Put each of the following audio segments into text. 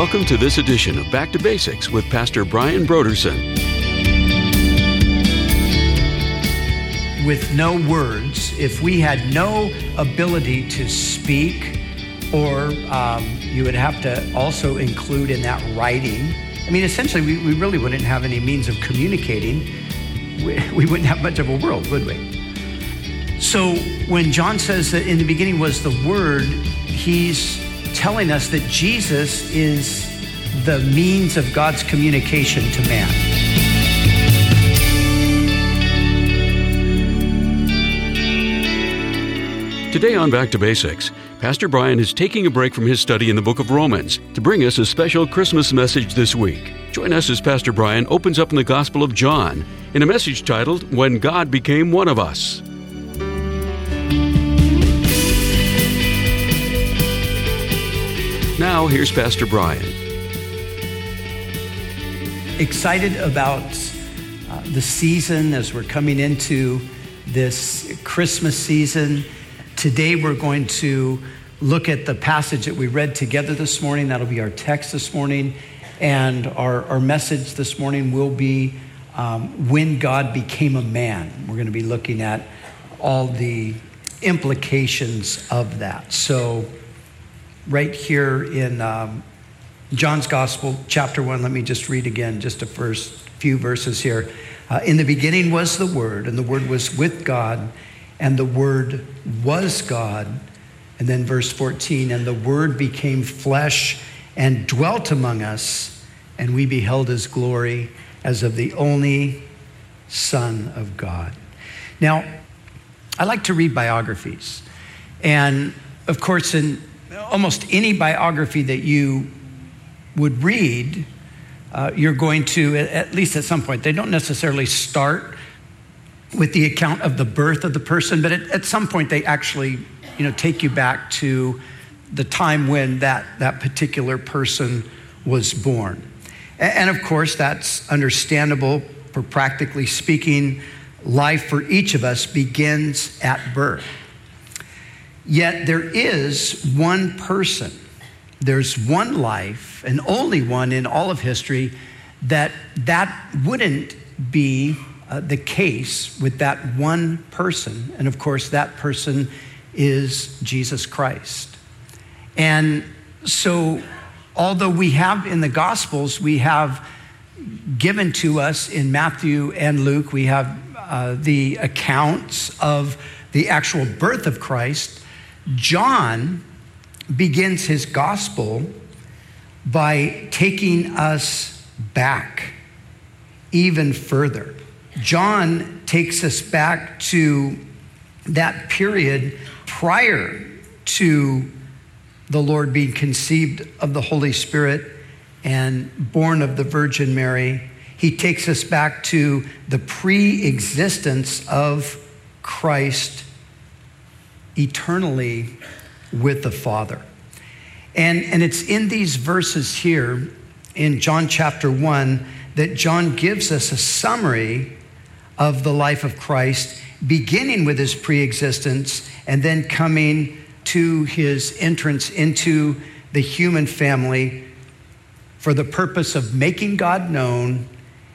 Welcome to this edition of Back to Basics with Pastor Brian Broderson. With no words, if we had no ability to speak, or you would have to also include in that writing. I mean, essentially, we really wouldn't have any means of communicating. We wouldn't have much of a world, would we? So when John says that in the beginning was the Word, he's telling us that Jesus is the means of God's communication to man. Today on Back to Basics, Pastor Brian is taking a break from his study in the book of Romans to bring us a special Christmas message this week. Join us as Pastor Brian opens up in the Gospel of John in a message titled, When God Became One of Us. Now, here's Pastor Brian. Excited about the season as we're coming into this Christmas season. Today we're going to look at the passage that we read together this morning. That'll be our text this morning. And our message this morning will be When God Became a Man. We're going to be looking at all the implications of that. So right here in John's Gospel, chapter 1, let me just read again, just the first few verses here. In the beginning was the Word, and the Word was with God, and the Word was God. And then verse 14, and the Word became flesh and dwelt among us, and we beheld his glory as of the only Son of God. Now, I like to read biographies. And of course, in almost any biography that you would read, you're going to, at least at some point, they don't necessarily start with the account of the birth of the person, but at some point they actually, take you back to the time when that particular person was born. And of course, that's understandable. For practically speaking, life for each of us begins at birth. Yet there is one person, there's one life, and only one in all of history, that wouldn't be the case with that one person. And of course, that person is Jesus Christ. And so, although we have in the Gospels, we have given to us in Matthew and Luke, we have the accounts of the actual birth of Christ. John begins his gospel by taking us back even further. John takes us back to that period prior to the Lord being conceived of the Holy Spirit and born of the Virgin Mary. He takes us back to the pre-existence of Christ eternally with the Father. And it's in these verses here in John chapter 1 that John gives us a summary of the life of Christ, beginning with his pre-existence and then coming to his entrance into the human family for the purpose of making God known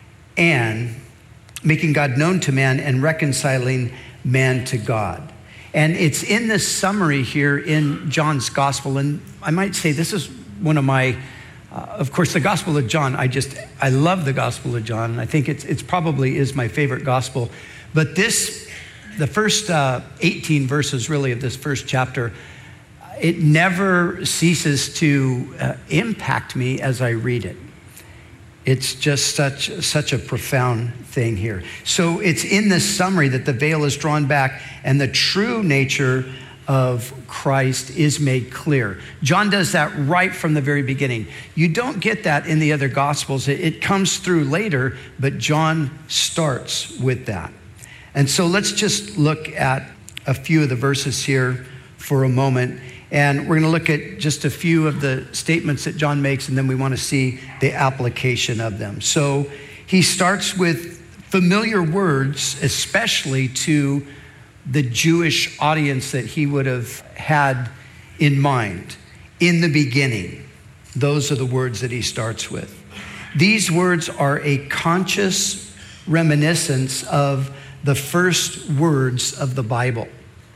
to man and reconciling man to God. And it's in this summary here in John's gospel. And I might say this is one of my, of course, the Gospel of John. I love the Gospel of John. I think it's probably is my favorite gospel. But the first 18 verses really of this first chapter, it never ceases to impact me as I read it. It's just such a profound thing here. So it's in this summary that the veil is drawn back and the true nature of Christ is made clear. John does that right from the very beginning. You don't get that in the other Gospels. It comes through later, but John starts with that. And so let's just look at a few of the verses here for a moment. And we're going to look at just a few of the statements that John makes, and then we want to see the application of them. So he starts with familiar words, especially to the Jewish audience that he would have had in mind. In the beginning. those are the words that he starts with. These words are a conscious reminiscence of the first words of the Bible.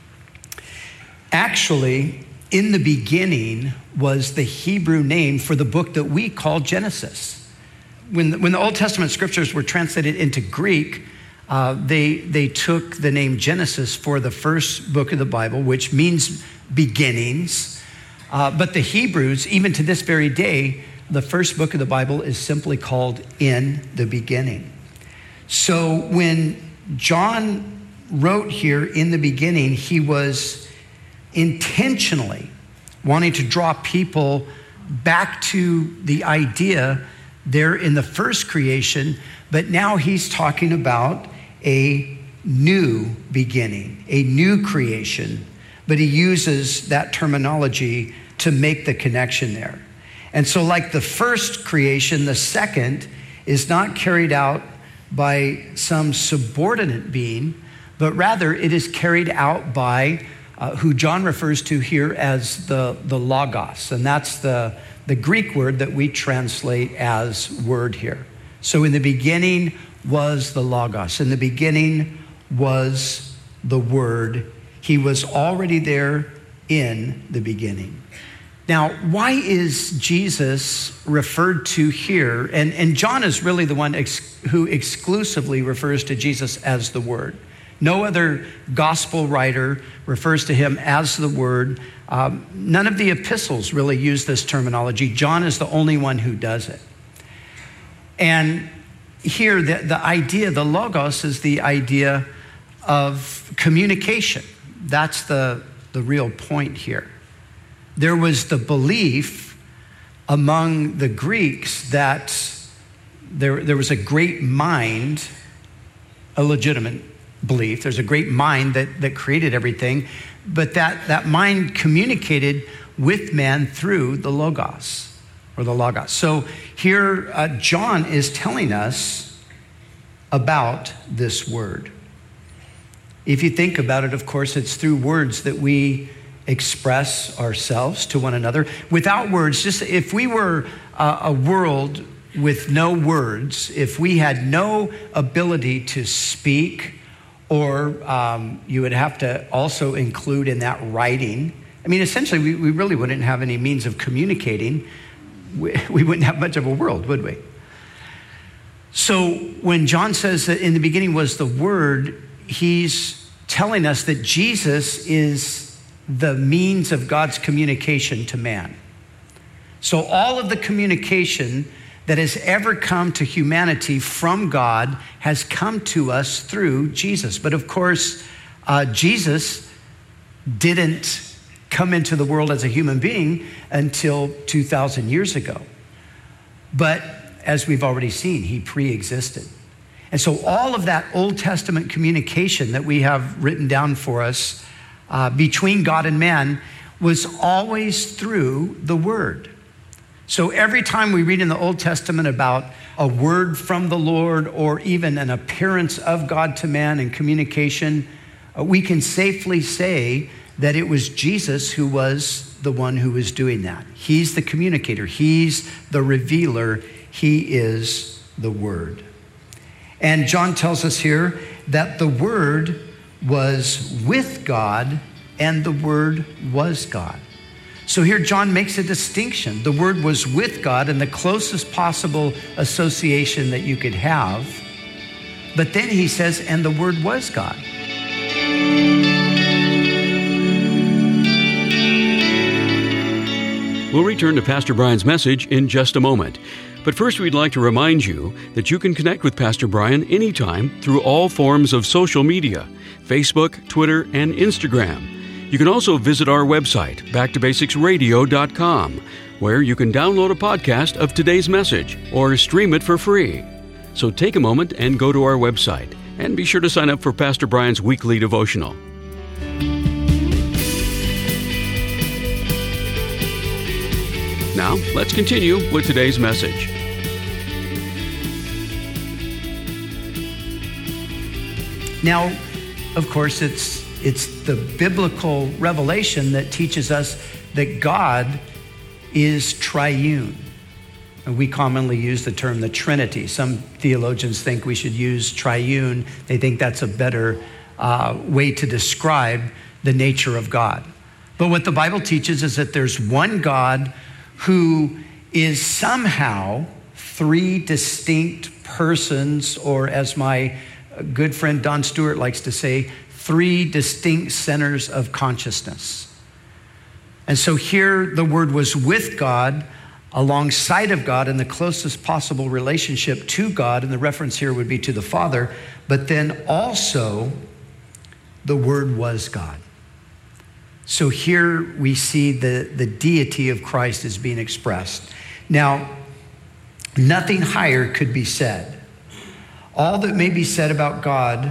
Actually, in the beginning was the Hebrew name for the book that we call Genesis. When the Old Testament scriptures were translated into Greek, they took the name Genesis for the first book of the Bible, which means beginnings. But the Hebrews, even to this very day, the first book of the Bible is simply called In the Beginning. So when John wrote here in the beginning, he was intentionally wanting to draw people back to the idea there in the first creation, but now he's talking about a new beginning, a new creation, but he uses that terminology to make the connection there. And so like the first creation, the second is not carried out by some subordinate being, but rather it is carried out by who John refers to here as the Logos. And that's the Greek word that we translate as word here. So in the beginning was the Logos. In the beginning was the Word. He was already there in the beginning. Now, why is Jesus referred to here? And John is really the one who exclusively refers to Jesus as the Word. No other gospel writer refers to him as the Word. None of the epistles really use this terminology. John is the only one who does it. And here, the idea, the Logos, is the idea of communication. That's the real point here. There was the belief among the Greeks that there was a great mind, a legitimate belief. There's a great mind that created everything, but that mind communicated with man through the Logos, or the Logos. So here, John is telling us about this word. If you think about it, of course, it's through words that we express ourselves to one another. Without words, just if we were a world with no words, if we had no ability to speak, or you would have to also include in that writing. I mean, essentially, we really wouldn't have any means of communicating. We wouldn't have much of a world, would we? So when John says that in the beginning was the Word, he's telling us that Jesus is the means of God's communication to man. So all of the communication that has ever come to humanity from God has come to us through Jesus. But of course, Jesus didn't come into the world as a human being until 2,000 years ago. But as we've already seen, he pre-existed. And so all of that Old Testament communication that we have written down for us between God and man was always through the Word. So every time we read in the Old Testament about a word from the Lord, or even an appearance of God to man in communication, we can safely say that it was Jesus who was the one who was doing that. He's the communicator. He's the revealer. He is the Word. And John tells us here that the Word was with God and the Word was God. So here John makes a distinction. The Word was with God in the closest possible association that you could have. But then he says, and the Word was God. We'll return to Pastor Brian's message in just a moment. But first, we'd like to remind you that you can connect with Pastor Brian anytime through all forms of social media, Facebook, Twitter, and Instagram. You can also visit our website, backtobasicsradio.com, where you can download a podcast of today's message or stream it for free. So take a moment and go to our website, and be sure to sign up for Pastor Brian's weekly devotional. Now, let's continue with today's message. Now, of course, it's the biblical revelation that teaches us that God is triune. And we commonly use the term the Trinity. Some theologians think we should use triune. They think that's a better way to describe the nature of God. But what the Bible teaches is that there's one God who is somehow three distinct persons, or as my good friend Don Stewart likes to say, three distinct centers of consciousness. And so here the Word was with God, alongside of God, in the closest possible relationship to God, and the reference here would be to the Father, but then also the Word was God. So here we see the deity of Christ is being expressed. Now, nothing higher could be said. All that may be said about God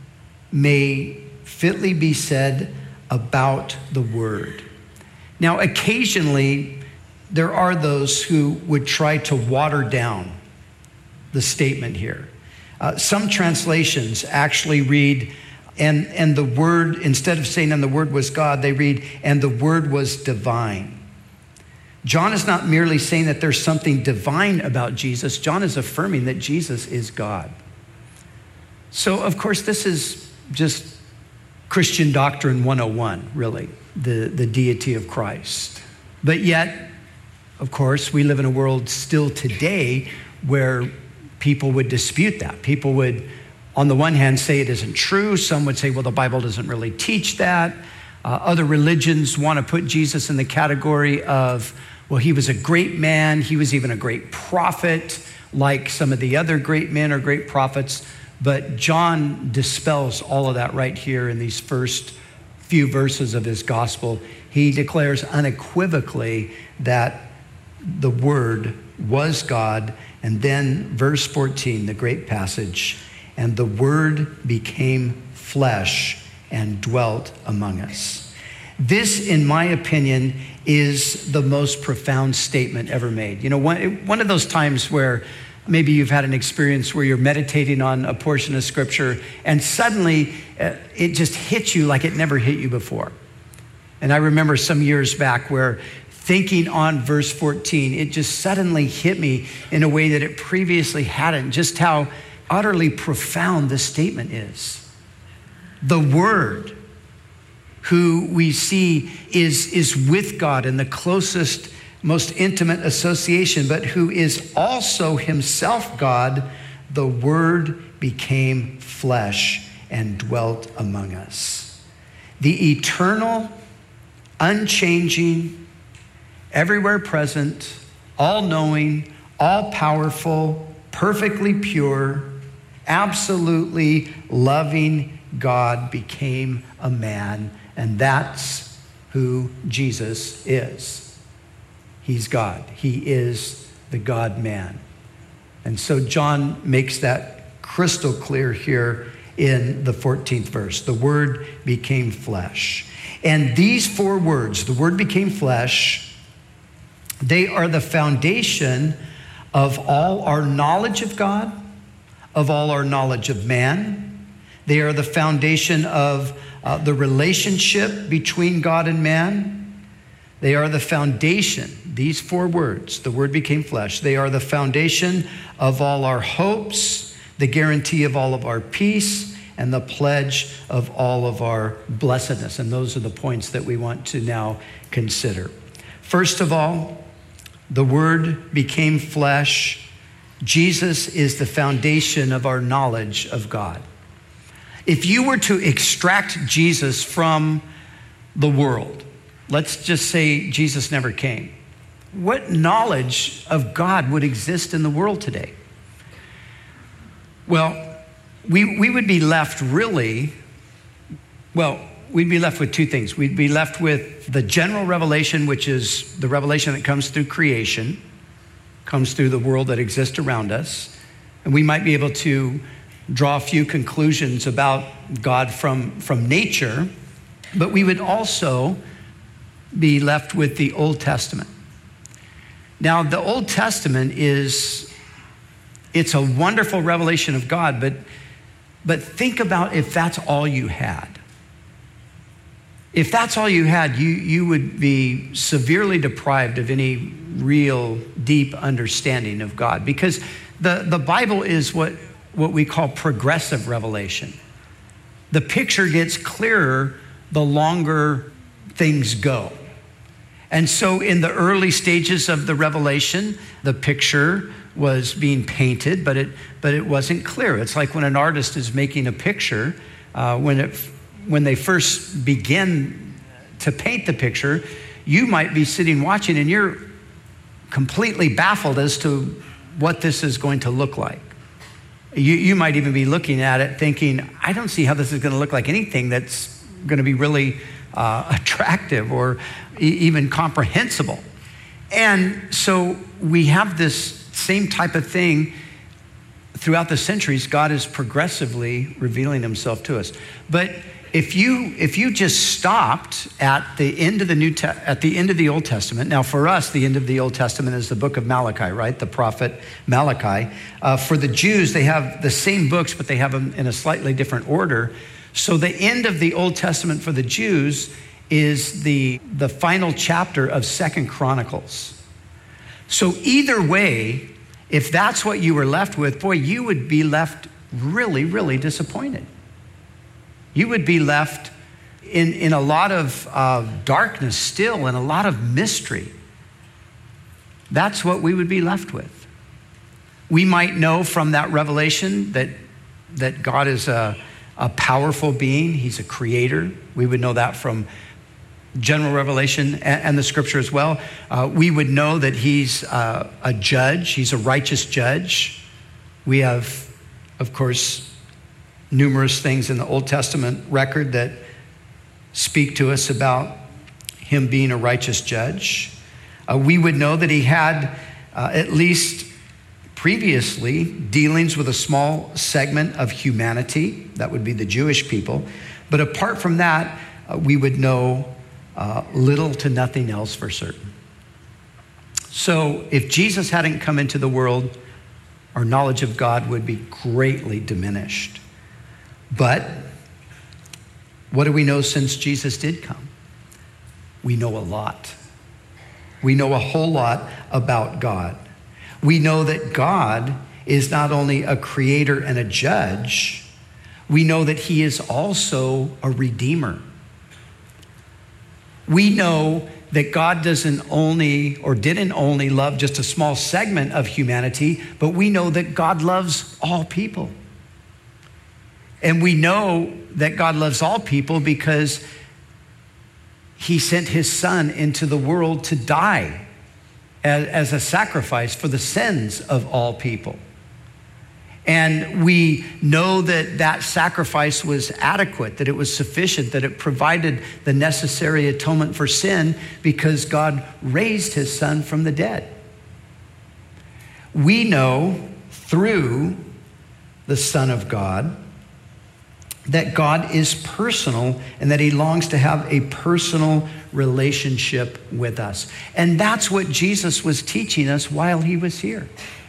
may fitly be said about the Word. Now, occasionally, there are those who would try to water down the statement here. Some translations actually read, and the Word, instead of saying, and the Word was God, they read, and the Word was divine. John is not merely saying that there's something divine about Jesus. John is affirming that Jesus is God. So, of course, this is just Christian doctrine 101, really, the deity of Christ. But yet, of course, we live in a world still today where people would dispute that. People would, on the one hand, say it isn't true. Some would say, well, the Bible doesn't really teach that. Other religions want to put Jesus in the category of, well, he was a great man. He was even a great prophet, like some of the other great men or great prophets. But John dispels all of that right here in these first few verses of his gospel. He declares unequivocally that the Word was God. And then verse 14, the great passage, and the Word became flesh and dwelt among us. This, in my opinion, is the most profound statement ever made. You know, one of those times where maybe you've had an experience where you're meditating on a portion of Scripture and suddenly it just hits you like it never hit you before. And I remember some years back where thinking on verse 14, it just suddenly hit me in a way that it previously hadn't, just how utterly profound this statement is. The Word, who we see is with God in the closest, most intimate association, but who is also himself God, the Word became flesh and dwelt among us. The eternal, unchanging, everywhere present, all-knowing, all-powerful, perfectly pure, absolutely loving God became a man, and that's who Jesus is. He's God. He is the God-man. And so John makes that crystal clear here in the 14th verse. The Word became flesh. And these four words, the Word became flesh, they are the foundation of all our knowledge of God, of all our knowledge of man. They are the foundation of the relationship between God and man. They are the foundation, these four words, the Word became flesh. They are the foundation of all our hopes, the guarantee of all of our peace, and the pledge of all of our blessedness. And those are the points that we want to now consider. First of all, the Word became flesh. Jesus is the foundation of our knowledge of God. If you were to extract Jesus from the world, let's just say Jesus never came, what knowledge of God would exist in the world today? Well, we would be left we'd be left with two things. We'd be left with the general revelation, which is the revelation that comes through creation, comes through the world that exists around us. And we might be able to draw a few conclusions about God from nature, but we would also be left with the Old Testament. Now, the Old Testament it's a wonderful revelation of God, but think about if that's all you had. If that's all you had, you would be severely deprived of any real deep understanding of God, because the Bible is what we call progressive revelation. The picture gets clearer the longer things go. And so in the early stages of the revelation, the picture was being painted, but it wasn't clear. It's like when an artist is making a picture, when they first begin to paint the picture, you might be sitting watching and you're completely baffled as to what this is going to look like. You might even be looking at it thinking, I don't see how this is going to look like anything that's going to be really attractive or even comprehensible. And so we have this same type of thing throughout the centuries. God is progressively revealing himself to us. But if you just stopped at the end of the Old Testament, now for us, the end of the Old Testament is the book of Malachi, right? The prophet Malachi. For the Jews, they have the same books, but they have them in a slightly different order. So the end of the Old Testament for the Jews is the final chapter of 2 Chronicles. So either way, if that's what you were left with, boy, you would be left really, really disappointed. You would be left in a lot of darkness still and a lot of mystery. That's what we would be left with. We might know from that revelation that God is a powerful being. He's a creator. We would know that from general revelation and the scripture as well. We would know that he's a judge. He's a righteous judge. We have, of course, numerous things in the Old Testament record that speak to us about him being a righteous judge. We would know that he had, at least previously, dealings with a small segment of humanity. That would be the Jewish people. But apart from that, we would know little to nothing else for certain. So if Jesus hadn't come into the world, our knowledge of God would be greatly diminished. But what do we know since Jesus did come? We know a lot. We know a whole lot about God. We know that God is not only a creator and a judge, we know that he is also a redeemer. We know that God didn't only love just a small segment of humanity, but we know that God loves all people. And we know that God loves all people because he sent his son into the world to die as a sacrifice for the sins of all people. And we know that that sacrifice was adequate, that it was sufficient, that it provided the necessary atonement for sin because God raised his son from the dead. We know through the Son of God that God is personal and that he longs to have a personal relationship with us. And that's what Jesus was teaching us while he was here.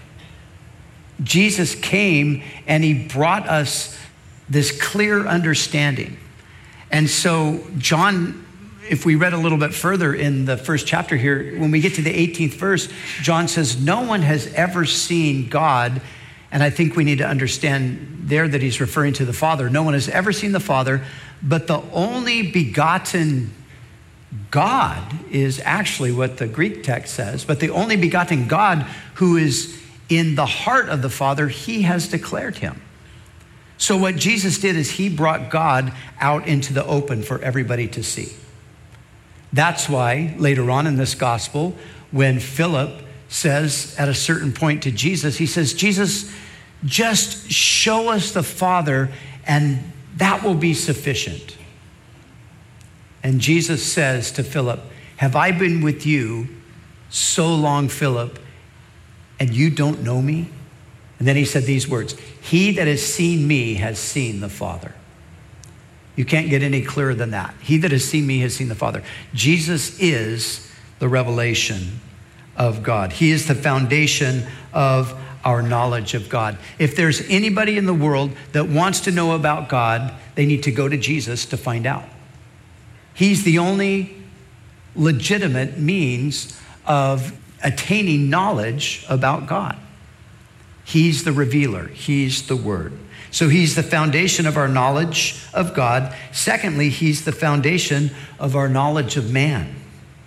Jesus came and he brought us this clear understanding. And so John, if we read a little bit further in the first chapter here, when we get to the 18th verse, John says, no one has ever seen God. And I think we need to understand there that he's referring to the Father. No one has ever seen the Father, but the only begotten God is actually what the Greek text says. But the only begotten God who is in the heart of the Father, he has declared him. So what Jesus did is he brought God out into the open for everybody to see. That's why later on in this gospel, when Philip says at a certain point to Jesus, he says, Jesus, just show us the Father and that will be sufficient. And Jesus says to Philip, have I been with you so long, Philip, and you don't know me? And then he said these words, he that has seen me has seen the Father. You can't get any clearer than that. He that has seen me has seen the Father. Jesus is the revelation of God. He is the foundation of our knowledge of God. If there's anybody in the world that wants to know about God, they need to go to Jesus to find out. He's the only legitimate means of attaining knowledge about God. He's the revealer. He's the Word. So he's the foundation of our knowledge of God. Secondly, he's the foundation of our knowledge of man.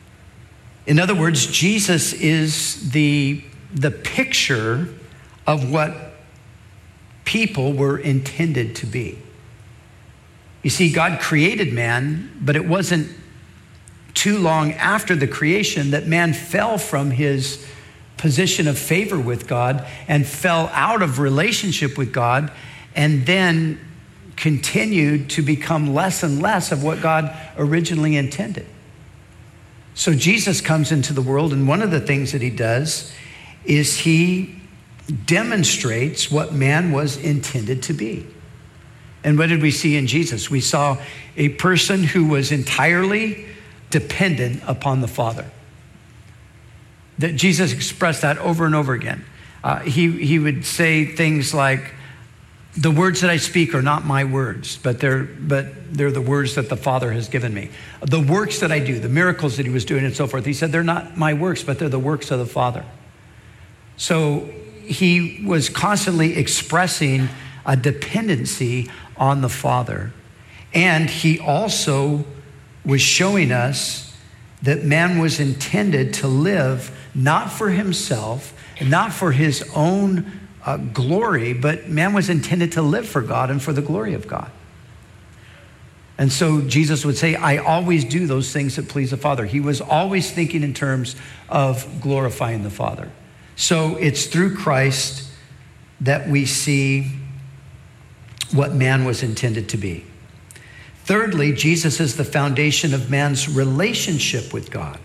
In other words, Jesus is the picture of what people were intended to be. You see, God created man, but it wasn't too long after the creation that man fell from his position of favor with God and fell out of relationship with God, and then continued to become less and less of what God originally intended. So Jesus comes into the world, and one of the things that he does is he demonstrates what man was intended to be. And what did we see in Jesus? We saw a person who was entirely dependent upon the Father. That Jesus expressed that over and over again. He would say things like, the words that I speak are not my words, but they're the words that the Father has given me. The works that I do, the miracles that he was doing and so forth, he said, they're not my works, but they're the works of the Father. So he was constantly expressing a dependency on the Father. And he also was showing us that man was intended to live not for himself, not for his own glory, but man was intended to live for God and for the glory of God. And so Jesus would say, I always do those things that please the Father. He was always thinking in terms of glorifying the Father. So it's through Christ that we see what man was intended to be. Thirdly, Jesus is the foundation of man's relationship with God.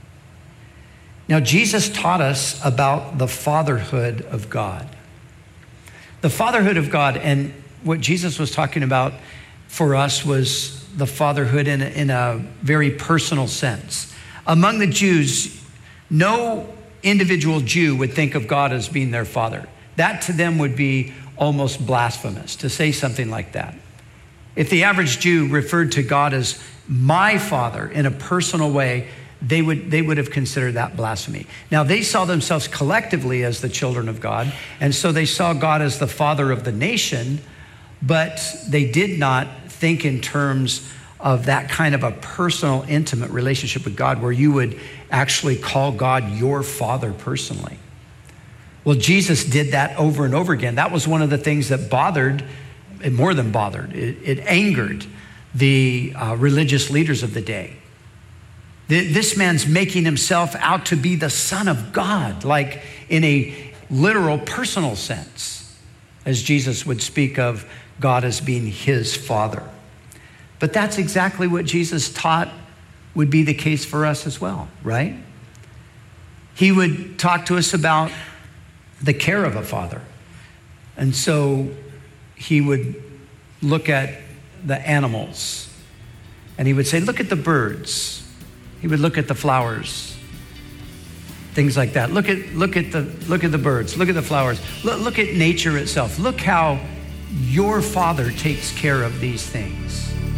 Now, Jesus taught us about the fatherhood of God. The fatherhood of God, and what Jesus was talking about for us was the fatherhood in a very personal sense. Among the Jews, no individual Jew would think of God as being their father. That to them would be almost blasphemous to say something like that. If the average Jew referred to God as my father in a personal way, they would have considered that blasphemy. Now, they saw themselves collectively as the children of God, and so they saw God as the father of the nation, but they did not think in terms of that kind of a personal, intimate relationship with God where you would actually call God your father personally. Well, Jesus did that over and over again. That was one of the things that bothered, more than bothered, it angered the religious leaders of the day. This man's making himself out to be the Son of God, like in a literal personal sense, as Jesus would speak of God as being his Father. But that's exactly what Jesus taught would be the case for us as well, right? He would talk to us about the care of a father. And so he would look at the animals and he would say, look at the birds. He would look at the flowers, things like that. Look at the birds, look at the flowers, look at nature itself. Look how your Father takes care of these things.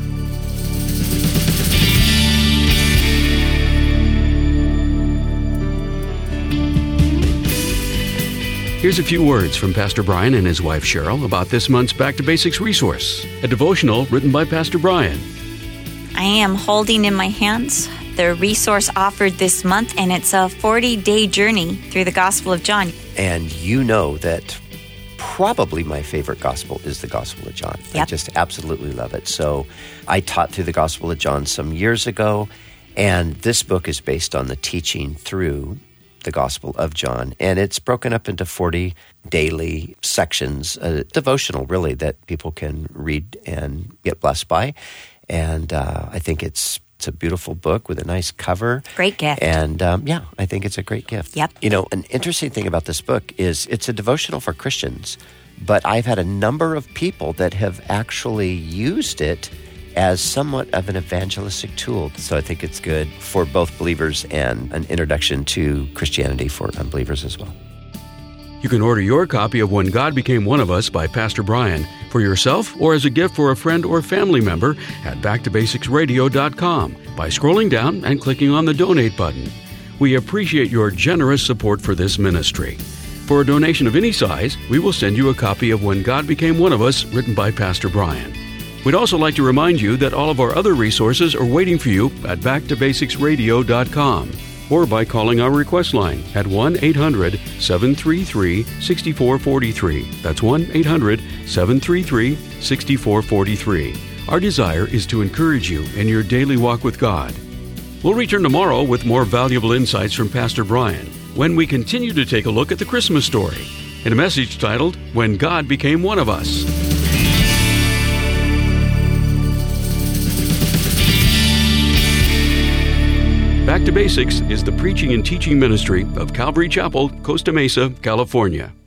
Here's a few words from Pastor Brian and his wife Cheryl about this month's Back to Basics resource, a devotional written by Pastor Brian. I am holding in my hands the resource offered this month, and it's a 40-day journey through the Gospel of John. And you know that probably my favorite gospel is the Gospel of John. Yep. I just absolutely love it. So I taught through the Gospel of John some years ago, and this book is based on the teaching through the Gospel of John. And it's broken up into 40 daily sections, a devotional really that people can read and get blessed by. And I think it's a beautiful book with a nice cover. Great gift. And I think it's a great gift. Yep. You know, an interesting thing about this book is it's a devotional for Christians, but I've had a number of people that have actually used it as somewhat of an evangelistic tool. So I think it's good for both believers and an introduction to Christianity for unbelievers as well. You can order your copy of When God Became One of Us by Pastor Brian for yourself or as a gift for a friend or family member at backtobasicsradio.com by scrolling down and clicking on the donate button. We appreciate your generous support for this ministry. For a donation of any size, we will send you a copy of When God Became One of Us, written by Pastor Brian. We'd also like to remind you that all of our other resources are waiting for you at backtobasicsradio.com or by calling our request line at 1-800-733-6443. That's 1-800-733-6443. Our desire is to encourage you in your daily walk with God. We'll return tomorrow with more valuable insights from Pastor Brian when we continue to take a look at the Christmas story in a message titled, When God Became One of Us. Back to Basics is the preaching and teaching ministry of Calvary Chapel, Costa Mesa, California.